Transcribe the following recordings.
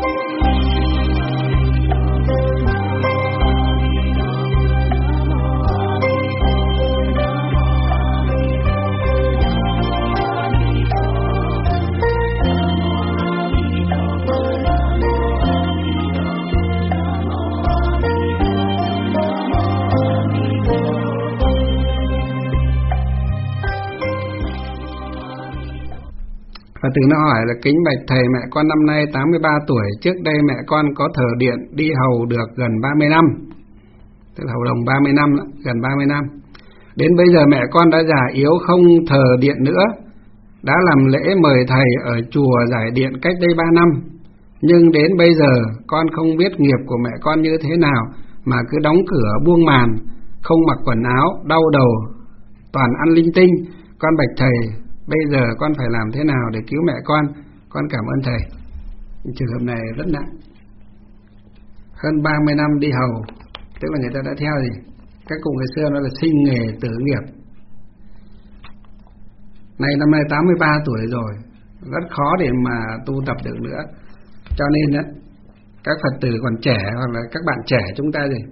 Phật tử nó hỏi là: kính bạch thầy, mẹ con năm nay 83 tuổi, trước đây mẹ con có thờ điện đi hầu được gần 30 năm, tức là hầu đồng 30 năm đó, gần 30 năm. Đến bây giờ mẹ con đã già yếu không thờ điện nữa, đã làm lễ mời thầy ở chùa giải điện cách đây 3 năm. Nhưng đến bây giờ con không biết nghiệp của mẹ con như thế nào mà cứ đóng cửa buông màn, không mặc quần áo, đau đầu, toàn ăn linh tinh. Con bạch thầy, bây giờ con phải làm thế nào để cứu mẹ con cảm ơn thầy. Trường hợp này rất nặng. Hơn 30 năm đi hầu, tức là người ta đã theo gì? Các cụ ngày xưa nó là sinh nghề tử nghiệp. Năm nay 83 tuổi rồi, rất khó để mà tu tập được nữa. Cho nên đó, các Phật tử còn trẻ hoặc là các bạn trẻ chúng ta gì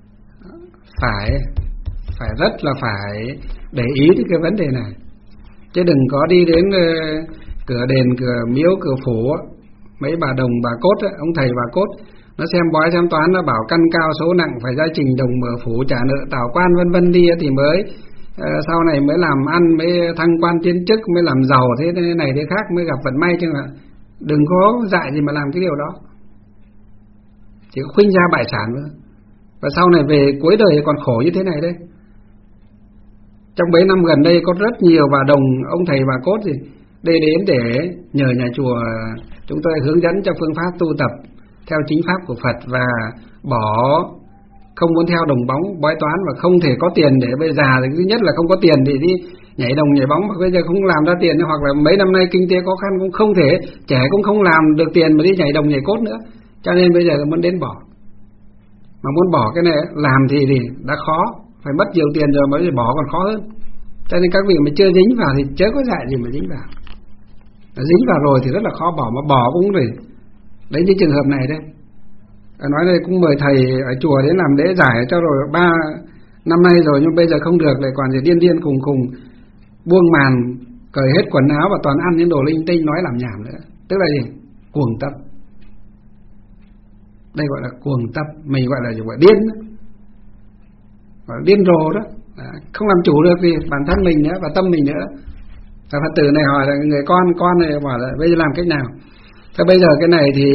phải rất là phải để ý đến cái vấn đề này. Chứ đừng có đi đến cửa đền, cửa miếu, cửa phủ, mấy bà đồng bà cốt, ông thầy bà cốt, nó xem bói xem toán, nó bảo căn cao số nặng, phải ra trình đồng mở phủ, trả nợ tảo quan vân vân đi thì mới sau này mới làm ăn, mới thăng quan tiến chức, mới làm giàu thế này thế khác, mới gặp vận may chứ mà. Đừng có dại gì mà làm cái điều đó, chỉ có khuynh ra bại sản nữa. Và sau này về cuối đời còn khổ như thế này đây. Trong mấy năm gần đây có rất nhiều bà đồng, ông thầy bà cốt gì đây đến để nhờ nhà chùa chúng tôi hướng dẫn cho phương pháp tu tập theo chính pháp của Phật, và không muốn theo đồng bóng bói toán, và không thể có tiền để bây giờ thì thứ nhất là không có tiền thì đi nhảy đồng nhảy bóng, mà bây giờ không làm ra tiền, hoặc là mấy năm nay kinh tế khó khăn cũng không thể, trẻ cũng không làm được tiền mà đi nhảy đồng nhảy cốt nữa, cho nên bây giờ muốn đến bỏ. Mà muốn bỏ cái này làm thì đã khó, phải mất nhiều tiền rồi mới bỏ còn khó hơn. Cho nên các vị mà chưa dính vào thì chớ có dại gì mà dính vào. Dính vào rồi thì rất là khó bỏ, mà bỏ cũng để đấy như trường hợp này đây. Nói đây cũng mời thầy ở chùa đến làm lễ giải cho rồi 3 năm nay rồi, nhưng bây giờ không được, lại còn gì điên khùng buông màn, cởi hết quần áo và toàn ăn những đồ linh tinh, nói làm nhảm nữa. Tức là gì? Cuồng tập. Đây gọi là cuồng tập, mình gọi là điên đó. Gọi là điên rồ đó. Không làm chủ được gì bản thân mình nữa và tâm mình nữa. Và Phật tử này hỏi là người con này bảo là bây giờ làm cách nào? Thế bây giờ cái này thì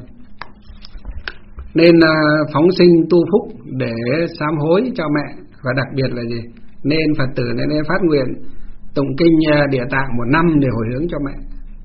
nên phóng sinh tu phúc để sám hối cho mẹ, và đặc biệt là gì? Nên Phật tử này nên phát nguyện tụng kinh Địa Tạng 1 năm để hồi hướng cho mẹ.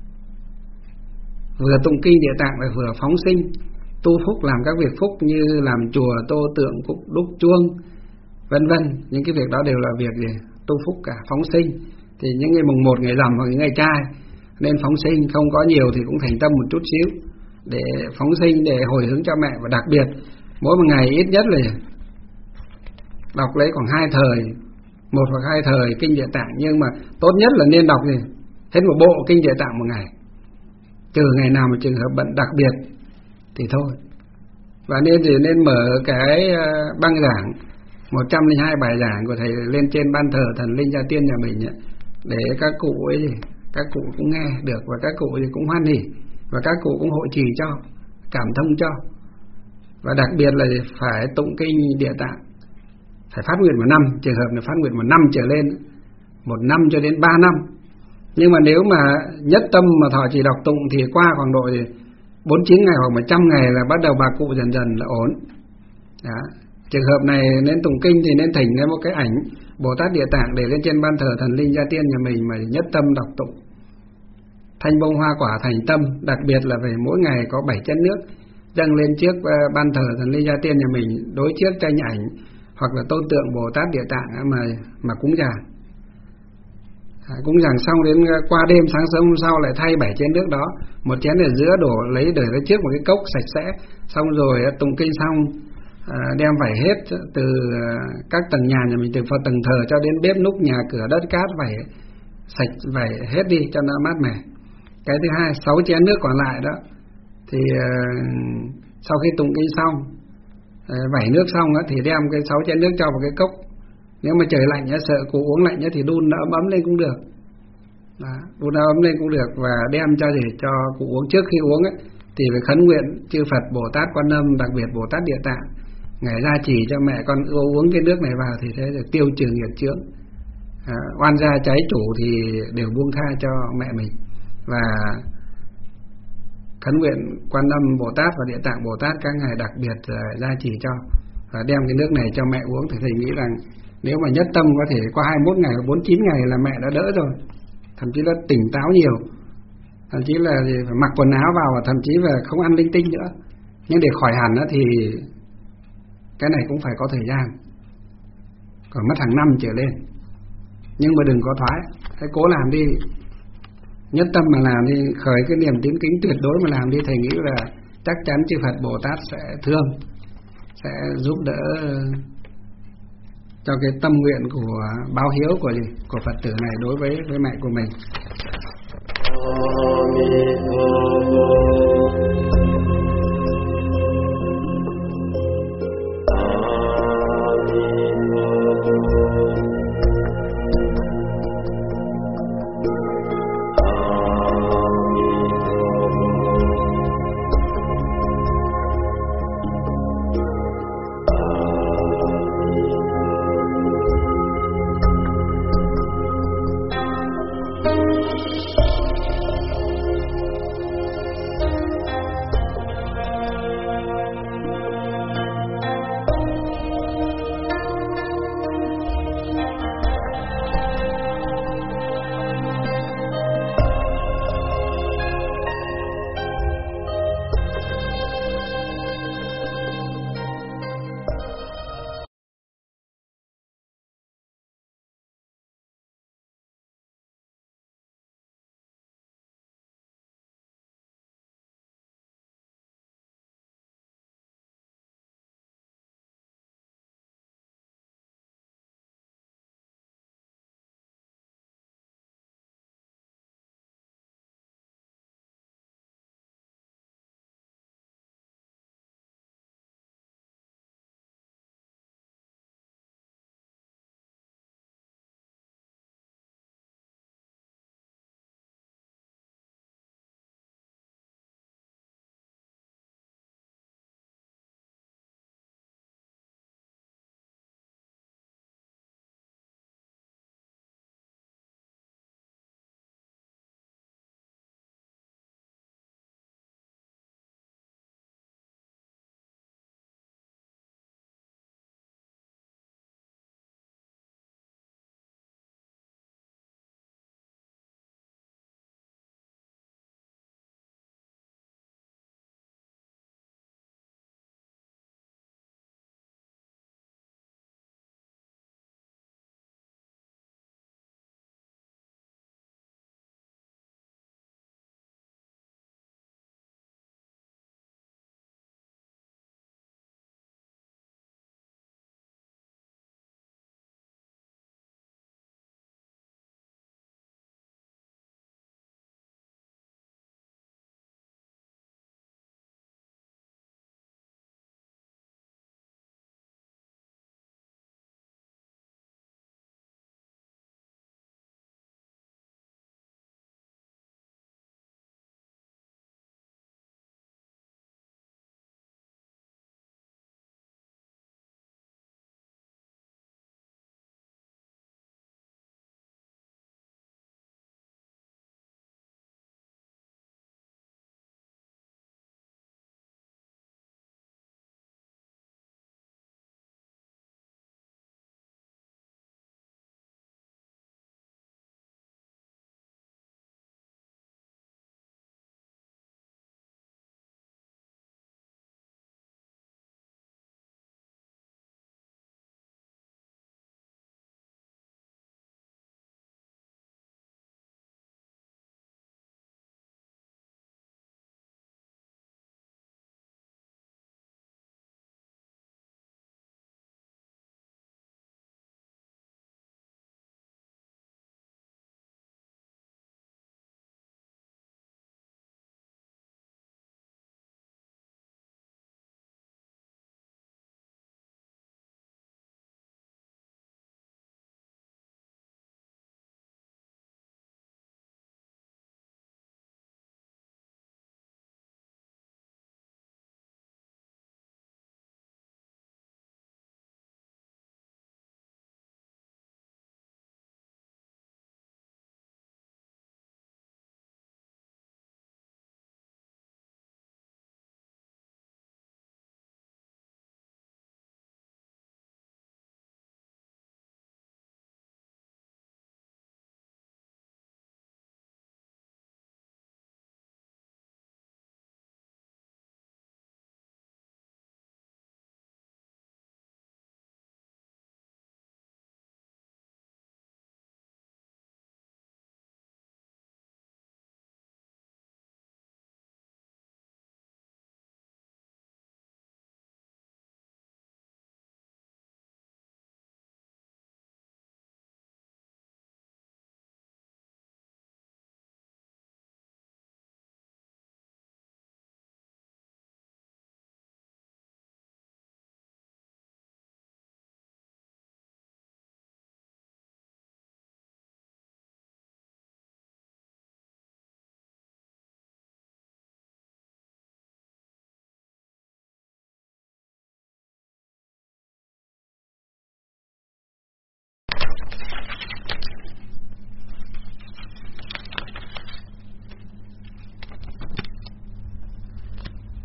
Vừa tụng kinh Địa Tạng và vừa phóng sinh tu phúc, làm các việc phúc như làm chùa, tô tượng, cúc đúc chuông, vân vân. Những cái việc đó đều là việc gì? Tu phúc cả, phóng sinh. Thì những ngày mùng 1, ngày rằm hoặc những ngày trai nên phóng sinh, không có nhiều thì cũng thành tâm một chút xíu để phóng sinh, để hồi hướng cho mẹ. Và đặc biệt mỗi một ngày ít nhất là đọc lấy khoảng 2 thời, 1 hoặc 2 thời kinh Địa Tạng, nhưng mà tốt nhất là nên đọc gì hết một bộ kinh Địa Tạng một ngày, trừ ngày nào mà trường hợp bận đặc biệt thì thôi. Và nên mở cái băng giảng 102 bài giảng của thầy lên trên ban thờ thần linh gia tiên nhà mình ấy, để các cụ ấy các cụ cũng nghe được, và các cụ thì cũng hoan hỉ, và các cụ cũng hộ trì cho, cảm thông cho. Và đặc biệt là phải tụng kinh Địa Tạng, phải phát nguyện 1 năm, trường hợp là phát nguyện 1 năm trở lên, 1 năm cho đến 3 năm. Nhưng mà nếu mà nhất tâm mà thọ trì đọc tụng thì qua khoảng độ 49 ngày hoặc 100 ngày là bắt đầu bà cụ dần dần là ổn. Đó. Trường hợp này nên tụng kinh thì nên thỉnh lên một cái ảnh Bồ Tát Địa Tạng để lên trên ban thờ thần linh gia tiên nhà mình mà nhất tâm đọc tụng, thanh bông hoa quả thành tâm. Đặc biệt là về mỗi ngày có 7 chén nước dâng lên trước ban thờ thần linh gia tiên nhà mình, đối trước tranh ảnh hoặc là tôn tượng Bồ Tát Địa Tạng mà cúng dường. Cúng dường xong đến qua đêm sáng sớm hôm sau lại thay 7 chén nước đó, 1 chén ở giữa đổ lấy để trước một cái cốc sạch sẽ, xong rồi tụng kinh xong đem vẩy hết từ các tầng nhà mình, từ tầng thờ cho đến bếp núc nhà cửa đất cát, vẩy sạch, vẩy hết đi cho nó mát mẻ. Cái thứ hai, 6 chén nước còn lại đó Thì sau khi tụng kinh xong, vẩy nước xong thì đem cái 6 chén nước cho vào cái cốc. Nếu mà trời lạnh sợ cụ uống lạnh thì đun nó ấm lên cũng được. Đun nó ấm lên cũng được, và đem để cho cụ uống. Trước khi uống thì phải khấn nguyện chư Phật, Bồ Tát Quan Âm, đặc biệt Bồ Tát Địa Tạng, ngài gia trì cho mẹ con uống cái nước này vào thì sẽ được tiêu trừ nghiệp chướng, oan gia trái chủ thì đều buông tha cho mẹ mình. Và khấn nguyện Quan Âm Bồ Tát và Địa Tạng Bồ Tát các ngài đặc biệt gia trì cho, và đem cái nước này cho mẹ uống. Thì thầy nghĩ rằng nếu mà nhất tâm có thể qua 21 ngày hoặc 49 ngày là mẹ đã đỡ rồi, thậm chí là tỉnh táo nhiều, thậm chí là phải mặc quần áo vào, và thậm chí là không ăn linh tinh nữa. Nhưng để khỏi hẳn thì cái này cũng phải có thời gian, còn mất hàng năm trở lên. Nhưng mà đừng có thoái, hãy cố làm đi, nhất tâm mà làm đi, khởi cái niềm tín kính tuyệt đối mà làm đi. Thầy nghĩ là chắc chắn chư Phật Bồ Tát sẽ thương, sẽ giúp đỡ cho cái tâm nguyện của báo hiếu của Phật tử này đối với mẹ của mình.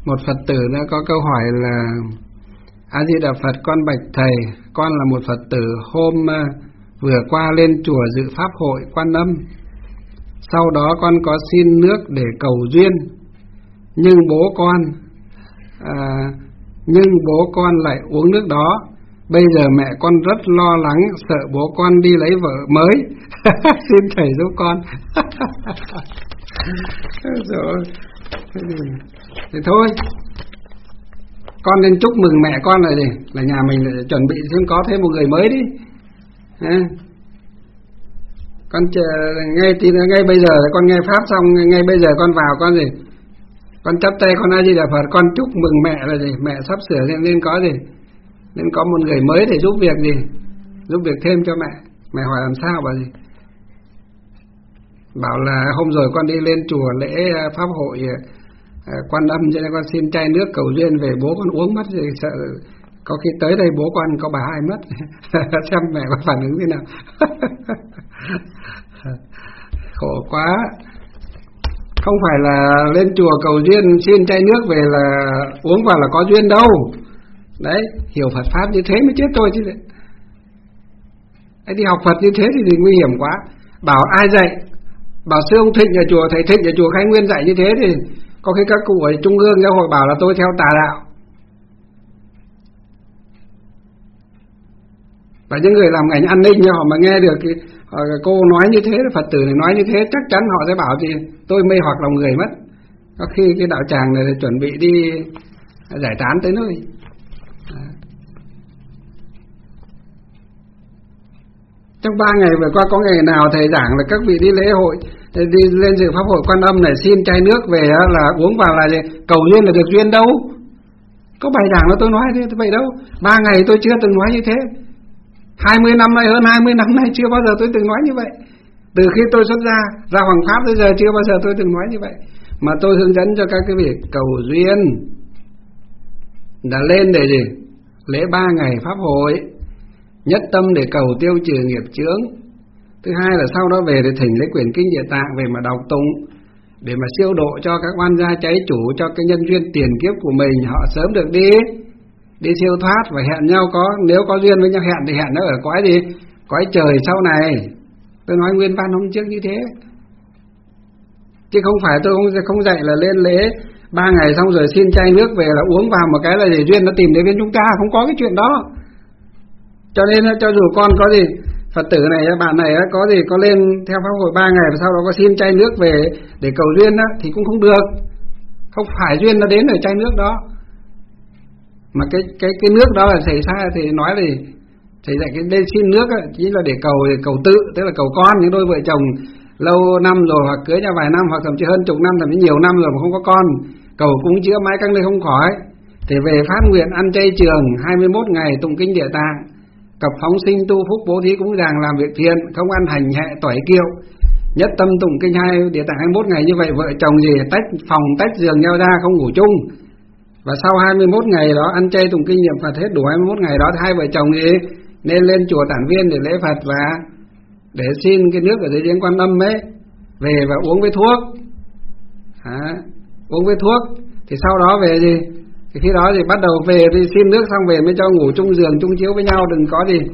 Một Phật tử đã có câu hỏi là: A Di Đà Phật, con bạch thầy, con là một Phật tử hôm vừa qua lên chùa dự pháp hội Quan Âm. Sau đó con có xin nước để cầu duyên, nhưng bố con lại uống nước đó. Bây giờ mẹ con rất lo lắng, sợ bố con đi lấy vợ mới. Xin thầy giúp con. Rồi. Thì thôi, con nên chúc mừng mẹ con là gì? Là nhà mình lại chuẩn bị xem có thêm một người mới đi. Con ngay bây giờ con nghe pháp xong, ngay bây giờ con vào con gì? Con chắp tay con A Di Đà Phật, con chúc mừng mẹ là gì? Mẹ sắp sửa nên có gì? Nên có một người mới để giúp việc gì? Giúp việc thêm cho mẹ. Mẹ hỏi làm sao bà gì? Bảo là hôm rồi con đi lên chùa lễ pháp hội Quan Âm, cho nên con xin chai nước cầu duyên về, bố con uống mất rồi, sợ có khi tới đây bố con có bà hai mất. Xem mẹ có phản ứng thế nào. Khổ quá. Không phải là lên chùa cầu duyên xin chai nước về là uống vào là có duyên đâu. Đấy, hiểu Phật Pháp như thế mới chết tôi chứ. Đấy, đi học Phật như thế thì nguy hiểm quá. Bảo ai dạy? Bảo sư ông Thịnh ở chùa, thầy Thịnh ở chùa Khánh Nguyên dạy như thế thì có khi các cụ ở Trung ương giáo hội bảo là tôi theo tà đạo. Và những người làm ngành an ninh như họ mà nghe được cô nói như thế, Phật tử này nói như thế, chắc chắn họ sẽ bảo thì tôi mê hoặc lòng người mất. Có khi cái đạo tràng này chuẩn bị đi giải tán tới nơi. Trong 3 ngày vừa qua có ngày nào thầy giảng là các vị đi lễ hội, đi lên dự pháp hội Quan Âm này xin chai nước về là uống vào là cầu duyên là được duyên đâu. Có bài giảng là tôi nói thế vậy đâu. 3 ngày tôi chưa từng nói như thế. 20 năm nay, hơn 20 năm nay chưa bao giờ tôi từng nói như vậy. Từ khi tôi xuất ra Hoàng Pháp tới giờ chưa bao giờ tôi từng nói như vậy. Mà tôi hướng dẫn cho các cái việc cầu duyên đã lên để gì? Lễ 3 ngày pháp hội, nhất tâm để cầu tiêu trừ nghiệp chướng. Thứ hai là sau đó về để thỉnh lấy quyển kinh Địa Tạng về mà đọc tụng, để mà siêu độ cho các oan gia cháy chủ, cho cái nhân duyên tiền kiếp của mình họ sớm được đi siêu thoát và hẹn nhau nếu có duyên với nhau hẹn thì hẹn nó ở cõi gì? Cõi trời sau này. Tôi nói nguyên văn hôm trước như thế. Chứ không phải tôi không dạy là lên lễ 3 ngày xong rồi xin chai nước về là uống vào một cái là để duyên nó tìm đến bên chúng ta, không có cái chuyện đó. Cho nên cho dù con có gì Phật tử này, bạn này có gì có lên theo pháp hội 3 ngày và sau đó có xin chai nước về để cầu duyên đó, thì cũng không được. Không phải duyên nó đến ở chai nước đó. Mà cái nước đó là thầy sai thì nói là thầy dạy cái đây xin nước chỉ là để cầu tự, tức là cầu con. Những đôi vợ chồng lâu năm rồi hoặc cưới nhau vài năm hoặc thậm chí hơn chục năm, thậm chí nhiều năm rồi mà không có con, cầu cúng chữa mãi các nơi không khỏi, thì về phát nguyện ăn chay trường 21 ngày tụng kinh Địa Tạng, cập phóng sinh tu phúc bố thí cúng dường làm việc thiện, không ăn hành hẹ tỏi kiệu, nhất tâm tụng kinh Địa Tạng 21 ngày. Như vậy vợ chồng gì tách phòng tách giường nhau ra, không ngủ chung. Và sau 21 ngày đó ăn chay tụng kinh niệm Phật hết đủ 21 ngày đó thì hai vợ chồng gì nên lên chùa Tản Viên để lễ Phật và để xin cái nước ở dưới giếng Quan Âm ấy về và uống với thuốc. Uống với thuốc thì sau đó về gì thì khi đó thì bắt đầu về thì xin nước xong về mới cho ngủ chung giường chung chiếu với nhau, đừng có gì.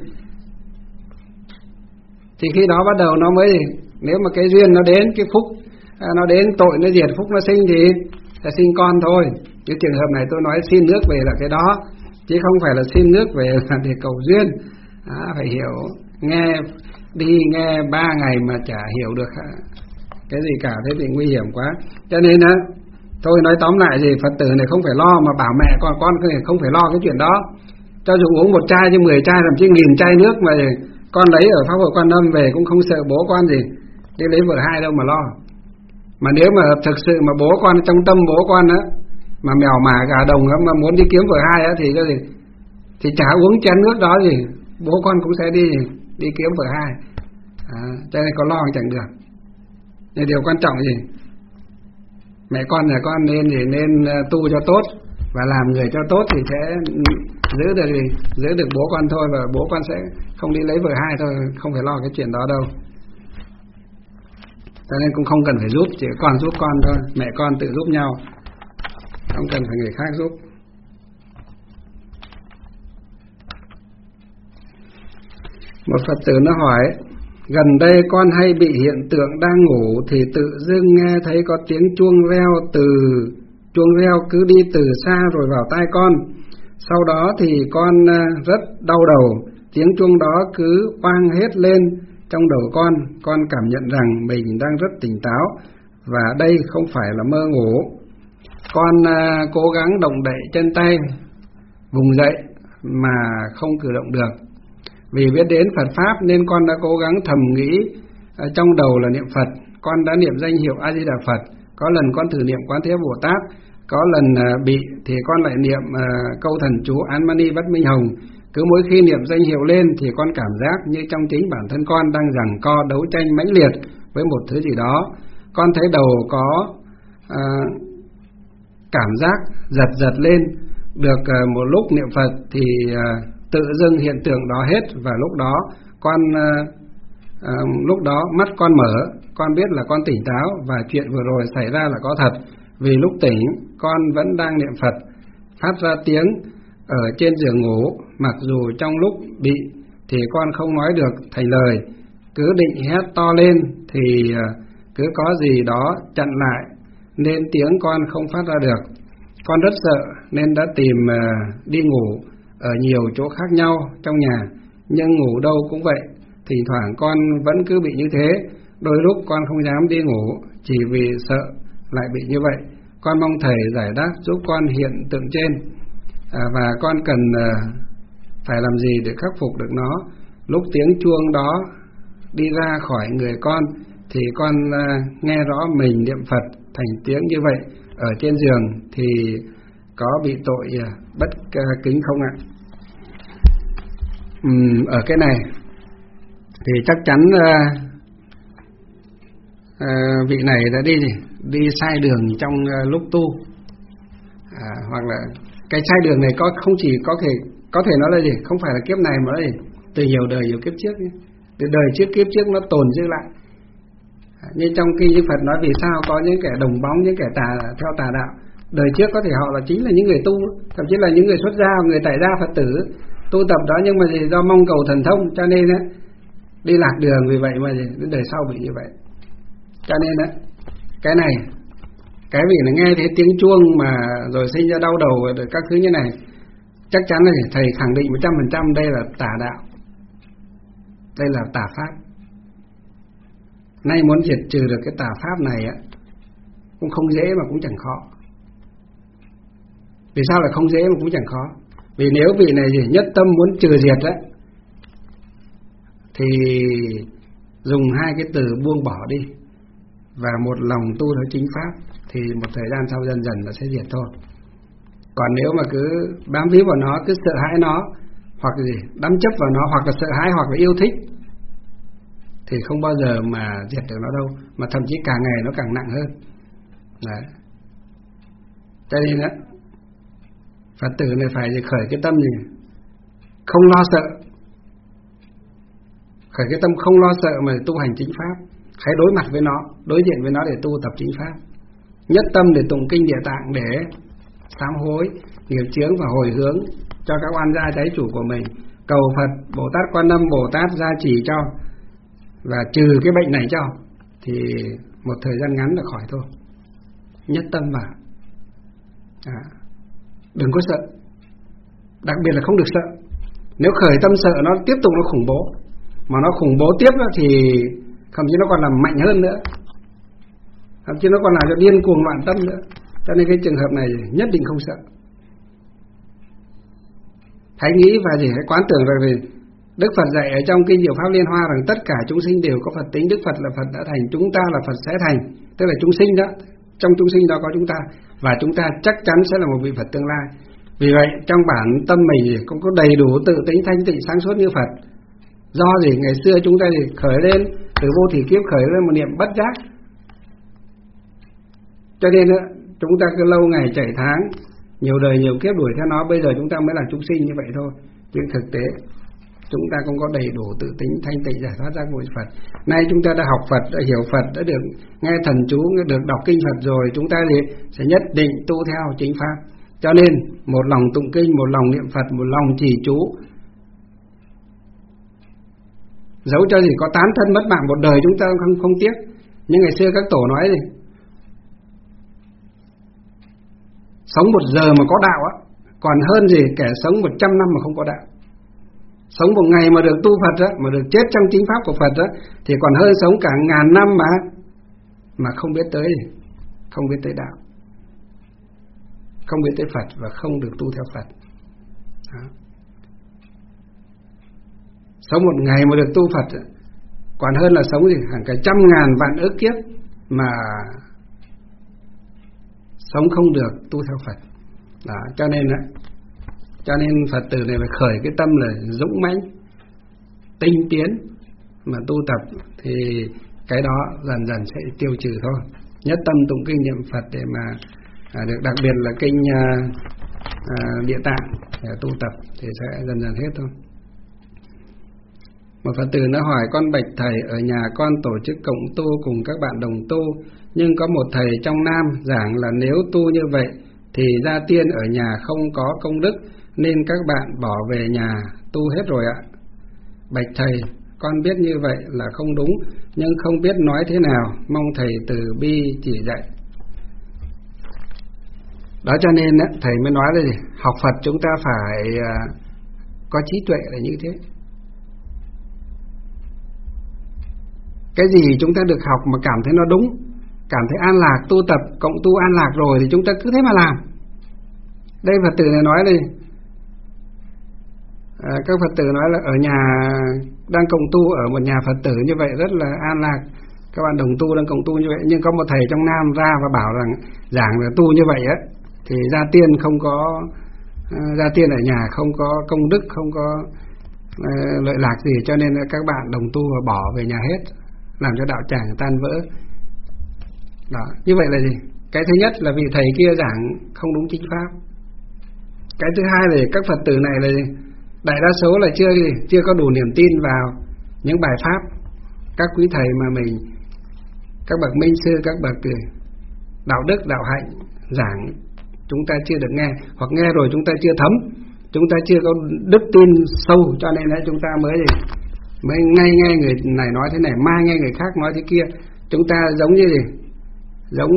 Thì khi đó bắt đầu nó mới gì, nếu mà cái duyên nó đến, cái phúc nó đến, tội nó diệt, phúc nó sinh thì là sinh con thôi. Cái trường hợp này tôi nói xin nước về là cái đó, chứ không phải là xin nước về là để cầu duyên. Phải hiểu, nghe 3 ngày mà chả hiểu được cái gì cả, thế thì nguy hiểm quá. Cho nên tôi nói tóm lại gì, Phật tử này không phải lo mà bảo mẹ con không phải lo cái chuyện đó. Cho dù uống 1 chai chứ 10 chai thậm chí 1000 chai nước mà con lấy ở pháp hội Quan Âm về cũng không sợ bố con gì đi lấy vợ hai đâu mà lo. Mà nếu mà thực sự mà bố con trong tâm bố con mà mèo mả gà đồng mà muốn đi kiếm vợ hai thì cái gì thì chả uống chén nước đó gì bố con cũng sẽ đi kiếm vợ hai. Cho nên có lo chẳng được. Nhưng điều quan trọng gì, mẹ con nhà con nên tu cho tốt và làm người cho tốt thì sẽ giữ được bố con thôi, và bố con sẽ không đi lấy vợ hai thôi, không phải lo cái chuyện đó đâu. Cho nên cũng không cần phải giúp, chỉ còn giúp con thôi, mẹ con tự giúp nhau. không cần phải người khác giúp. Một Phật tử nó hỏi: gần đây con hay bị hiện tượng đang ngủ thì tự dưng nghe thấy có tiếng chuông reo cứ đi từ xa rồi vào tai con. Sau đó thì con rất đau đầu, tiếng chuông đó cứ oang hết lên trong đầu con cảm nhận rằng mình đang rất tỉnh táo và đây không phải là mơ ngủ. Con cố gắng động đậy chân tay, vùng dậy mà không cử động được. Vì biết đến Phật Pháp nên con đã cố gắng thầm nghĩ trong đầu là niệm Phật. Con đã niệm danh hiệu A Di Đà Phật. Có lần con thử niệm Quán Thế Bồ Tát. Có lần bị thì con lại niệm câu thần chú Án Mani Bất Minh Hồng. Cứ mỗi khi niệm danh hiệu lên thì con cảm giác như trong chính bản thân con đang giằng co đấu tranh mãnh liệt với một thứ gì đó. Con thấy đầu có cảm giác giật lên. Được một lúc niệm Phật thì tự dưng hiện tượng đó hết, và lúc đó mắt con mở, con biết là con tỉnh táo và chuyện vừa rồi xảy ra là có thật. Vì lúc tỉnh con vẫn đang niệm Phật, phát ra tiếng ở trên giường ngủ, mặc dù trong lúc bị thì con không nói được thành lời, cứ định hét to lên thì cứ có gì đó chặn lại nên tiếng con không phát ra được. Con rất sợ nên đã tìm đi ngủ ở nhiều chỗ khác nhau trong nhà, nhưng ngủ đâu cũng vậy. Thỉnh thoảng con vẫn cứ bị như thế. Đôi lúc con không dám đi ngủ chỉ vì sợ lại bị như vậy. Con mong thầy giải đáp giúp con hiện tượng trên, và con cần phải làm gì để khắc phục được nó. Lúc tiếng chuông đó đi ra khỏi người con thì con nghe rõ mình niệm Phật thành tiếng như vậy ở trên giường thì có bị tội bất kính không ạ? Ở cái này thì chắc chắn vị này đã đi sai đường trong lúc tu, hoặc là cái sai đường này không chỉ có thể nói là gì, không phải là kiếp này mà là gì, từ nhiều đời nhiều kiếp trước, từ đời trước kiếp trước nó tồn dư lại. Như trong kinh Đức Phật nói vì sao có những kẻ đồng bóng, những kẻ theo tà đạo, đời trước có thể họ là chính là những người tu, thậm chí là những người xuất gia, người tại gia Phật tử tu tập đó, nhưng mà gì do mong cầu thần thông cho nên đi lạc đường, vì vậy mà đến đời sau bị như vậy. Cho nên cái này, cái vị là nghe thấy tiếng chuông mà rồi sinh ra đau đầu rồi các thứ như này, chắc chắn là thầy khẳng định 100% đây là tà đạo, đây là tà pháp. Nay muốn diệt trừ được cái tà pháp này cũng không dễ mà cũng chẳng khó. Vì sao lại không dễ mà cũng chẳng khó? Vì nếu vị này nhất tâm muốn trừ diệt thì dùng hai cái từ buông bỏ đi và một lòng tu theo chính pháp thì một thời gian sau dần dần nó sẽ diệt thôi. Còn nếu mà cứ bám víu vào nó, cứ sợ hãi nó, hoặc đắm chấp vào nó, hoặc là sợ hãi hoặc là yêu thích, thì không bao giờ mà diệt được nó đâu, mà thậm chí càng ngày nó càng nặng hơn. Đấy. Cho nên Phật tử này phải khởi cái tâm không lo sợ, khởi cái tâm không lo sợ mà tu hành chính pháp. Hãy đối mặt với nó, đối diện với nó để tu tập chính pháp. Nhất tâm để tụng kinh Địa Tạng để sám hối nghiệp chướng và hồi hướng cho các oan gia trái chủ của mình, cầu Phật Bồ Tát Quan Âm Bồ Tát gia trì cho và trừ cái bệnh này cho, thì một thời gian ngắn là khỏi thôi. Nhất tâm vào, đừng có sợ, đặc biệt là không được sợ. Nếu khởi tâm sợ nó tiếp tục nó khủng bố, mà nó khủng bố tiếp thì thậm chí nó còn làm mạnh hơn nữa, thậm chí nó còn làm cho điên cuồng loạn tâm nữa. Cho nên cái trường hợp này nhất định không sợ. Hãy nghĩ và hãy quán tưởng rằng Đức Phật dạy ở trong kinh Diệu Pháp Liên Hoa rằng tất cả chúng sinh đều có Phật tính. Đức Phật là Phật đã thành, chúng ta là Phật sẽ thành, tức là chúng sinh đó, trong chúng sinh đó có chúng ta, và chúng ta chắc chắn sẽ là một vị Phật tương lai. Vì vậy trong bản tâm mình cũng có đầy đủ tự tính thanh tịnh sáng suốt như Phật. Do ngày xưa chúng ta khởi lên từ vô thỉ kiếp, khởi lên một niệm bất giác, cho nên chúng ta cứ lâu ngày chạy tháng, nhiều đời nhiều kiếp đuổi theo nó, bây giờ chúng ta mới là chúng sinh như vậy thôi. Nhưng thực tế chúng ta cũng có đầy đủ tự tính thanh tịnh giải thoát giác ngộ Phật. Nay chúng ta đã học Phật, đã hiểu Phật, đã được nghe thần chú, được đọc kinh Phật rồi, chúng ta thì sẽ nhất định tu theo chính pháp. Cho nên một lòng tụng kinh, một lòng niệm Phật, một lòng trì chú, dẫu cho gì có tán thân mất mạng một đời chúng ta không tiếc. Nhưng ngày xưa các tổ nói gì, sống 1 giờ mà có đạo á, còn hơn gì kẻ sống 100 năm mà không có đạo. Sống 1 ngày mà được tu Phật á, mà được chết trong chính pháp của Phật á, thì còn hơn sống cả 1000 năm mà không biết tới đạo, không biết tới Phật và không được tu theo Phật. Đó. Sống 1 ngày mà được tu Phật á, còn hơn là sống gì hàng cả 100.000 vạn ức kiếp mà sống không được tu theo Phật. Đó, cho nên Phật tử này phải khởi cái tâm là dũng mãnh, tinh tiến mà tu tập, thì cái đó dần dần sẽ tiêu trừ thôi. Nhất tâm tụng kinh niệm Phật để mà được, đặc biệt là kinh Địa Tạng để tu tập thì sẽ dần dần hết thôi. Một Phật tử nó hỏi: con bạch thầy, ở nhà con tổ chức cộng tu cùng các bạn đồng tu, nhưng có một thầy trong Nam giảng là nếu tu như vậy thì gia tiên ở nhà không có công đức, nên các bạn bỏ về nhà tu hết rồi ạ. Bạch thầy, con biết như vậy là không đúng, nhưng không biết nói thế nào, mong thầy từ bi chỉ dạy. Đó, cho nên thầy mới nói là gì? Học Phật chúng ta phải có trí tuệ là như thế. Cái gì chúng ta được học mà cảm thấy nó đúng, cảm thấy an lạc, tu tập cộng tu an lạc rồi thì chúng ta cứ thế mà làm. Đây Phật tử này nói đi, các Phật tử nói là ở nhà đang cộng tu ở một nhà Phật tử như vậy rất là an lạc, các bạn đồng tu đang cộng tu như vậy, nhưng có một thầy trong Nam ra và bảo rằng giảng là tu như vậy á thì gia tiên không có, gia tiên ở nhà không có công đức, không có lợi lạc gì, cho nên các bạn đồng tu và bỏ về nhà hết, làm cho đạo tràng tan vỡ. Đó, như vậy là gì? Cái thứ nhất là vì thầy kia giảng không đúng chính pháp. Cái thứ hai là các Phật tử này là gì? Đại đa số là chưa có đủ niềm tin vào những bài pháp các quý thầy mà mình, các bậc minh sư, các bậc đạo đức, đạo hạnh giảng, chúng ta chưa được nghe, hoặc nghe rồi chúng ta chưa thấm, chúng ta chưa có đức tin sâu, cho nên là chúng ta mới nghe người này nói thế này, mai nghe người khác nói thế kia. Chúng ta giống như gì? Giống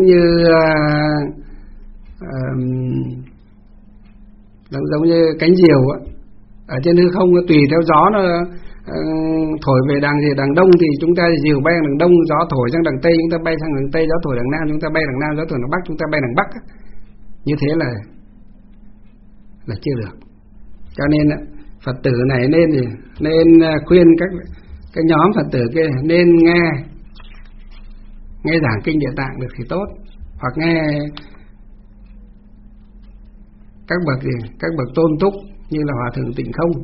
như cánh diều á, ở trên hư không tùy theo gió nó thổi về đằng đông thì chúng ta diều bay đằng đông, gió thổi sang đằng tây chúng ta bay sang đằng tây, gió thổi đằng nam chúng ta bay đằng nam, gió thổi đằng bắc chúng ta bay đằng bắc. Như thế là chưa được. Cho nên Phật tử này nên khuyên các nhóm Phật tử kia nên nghe giảng kinh Địa Tạng được thì tốt, hoặc nghe các bậc tôn túc như là Hòa Thượng Tịnh Không,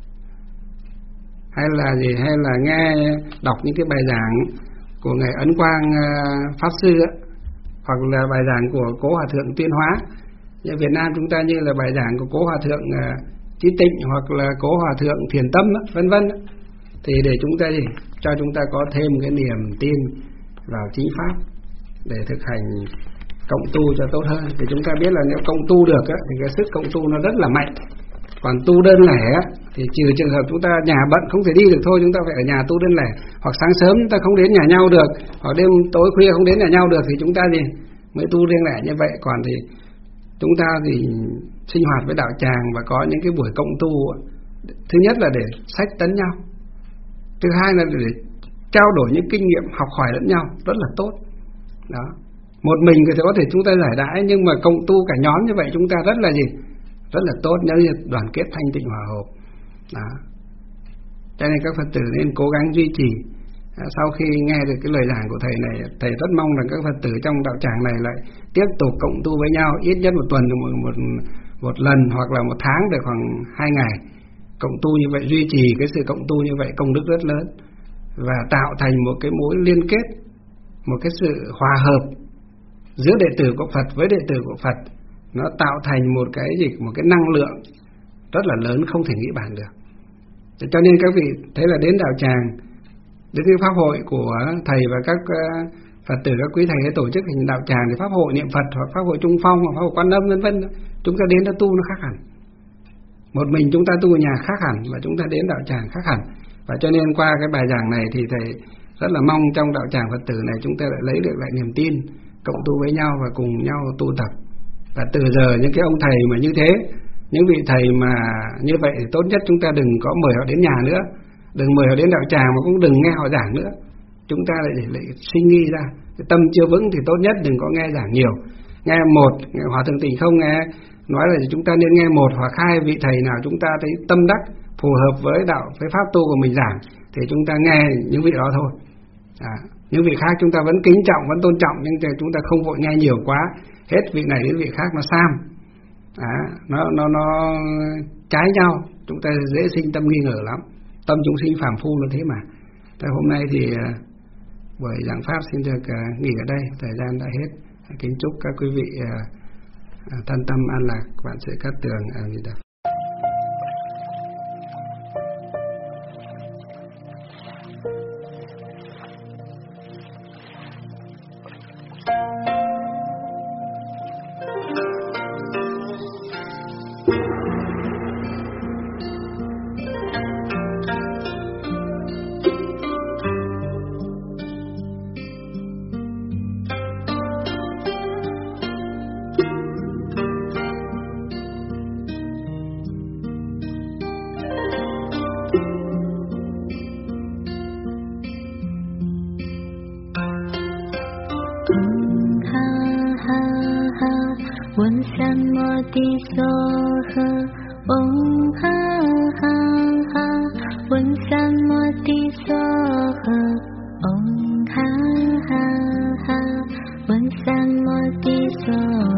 hay là nghe đọc những cái bài giảng của ngài Ấn Quang Pháp Sư ấy, hoặc là bài giảng của Cố Hòa Thượng Tuyên Hóa. Ở Việt Nam chúng ta như là bài giảng của Cố Hòa Thượng Trí Tịnh, hoặc là Cố Hòa Thượng Thiền Tâm, vân vân, thì để chúng ta cho chúng ta có thêm cái niềm tin vào chính pháp để thực hành cộng tu cho tốt hơn. Thì chúng ta biết là nếu cộng tu được á, thì cái sức cộng tu nó rất là mạnh. Còn tu đơn lẻ á, thì trừ trường hợp chúng ta nhà bận không thể đi được thôi, chúng ta phải ở nhà tu đơn lẻ, hoặc sáng sớm chúng ta không đến nhà nhau được, hoặc đêm tối khuya không đến nhà nhau được, thì chúng ta mới tu riêng lẻ như vậy. Còn thì chúng ta sinh hoạt với đạo tràng và có những cái buổi cộng tu, thứ nhất là để sách tấn nhau, thứ hai là để trao đổi những kinh nghiệm, học hỏi lẫn nhau, rất là tốt. Đó, một mình thì có thể chúng ta giải đãi, nhưng mà cộng tu cả nhóm như vậy chúng ta rất là tốt, nếu như đoàn kết thanh tịnh hòa hợp. Đó, cho nên các Phật tử nên cố gắng duy trì. Sau khi nghe được cái lời giảng của thầy này, thầy rất mong rằng các Phật tử trong đạo tràng này lại tiếp tục cộng tu với nhau, ít nhất một tuần một lần, hoặc là một tháng được khoảng 2 ngày cộng tu như vậy. Duy trì cái sự cộng tu như vậy công đức rất lớn, và tạo thành một cái mối liên kết, một cái sự hòa hợp giữa đệ tử của Phật với đệ tử của Phật. Nó tạo thành một cái năng lượng rất là lớn, không thể nghĩ bàn được. Cho nên các vị thấy là đến đạo tràng, đến cái pháp hội của thầy và các Phật tử, các quý thầy đã tổ chức thành đạo tràng thì pháp hội niệm Phật hoặc pháp hội Trung Phong hoặc pháp hội Quan Âm vân vân, chúng ta đến đó tu nó khác hẳn. Một mình chúng ta tu ở nhà khác hẳn, và chúng ta đến đạo tràng khác hẳn. Và cho nên qua cái bài giảng này thì thầy rất là mong trong đạo tràng Phật tử này chúng ta lại lấy được lại niềm tin, cộng tu với nhau và cùng nhau tu tập. Và từ giờ những cái ông thầy mà như thế, những vị thầy mà như vậy thì tốt nhất chúng ta đừng có mời họ đến nhà nữa, đừng mời họ đến đạo tràng, mà cũng đừng nghe họ giảng nữa. Chúng ta lại suy nghĩ ra, cái tâm chưa vững thì tốt nhất đừng có nghe giảng nhiều. Nghe một, Hòa Thượng Tịnh Không nghe nói là chúng ta nên nghe một hoặc hai vị thầy nào chúng ta thấy tâm đắc phù hợp với đạo, với pháp tu của mình giảng thì chúng ta nghe những vị đó thôi. Những vị khác chúng ta vẫn kính trọng, vẫn tôn trọng, nhưng chúng ta không vội nghe nhiều quá, hết vị này đến vị khác nó sam, nó trái nhau, chúng ta dễ sinh tâm nghi ngờ lắm. Tâm chúng sinh phàm phu nó thế mà. Thế hôm nay thì buổi giảng pháp xin được nghỉ ở đây, thời gian đã hết. Kính chúc các quý vị thân tâm an lạc, vạn sự cát tường. A Di Đà Phật. One Samoti Soha Om Ha Ha Ha One Samoti Soha Om Ha Ha Ha One Samoti Soha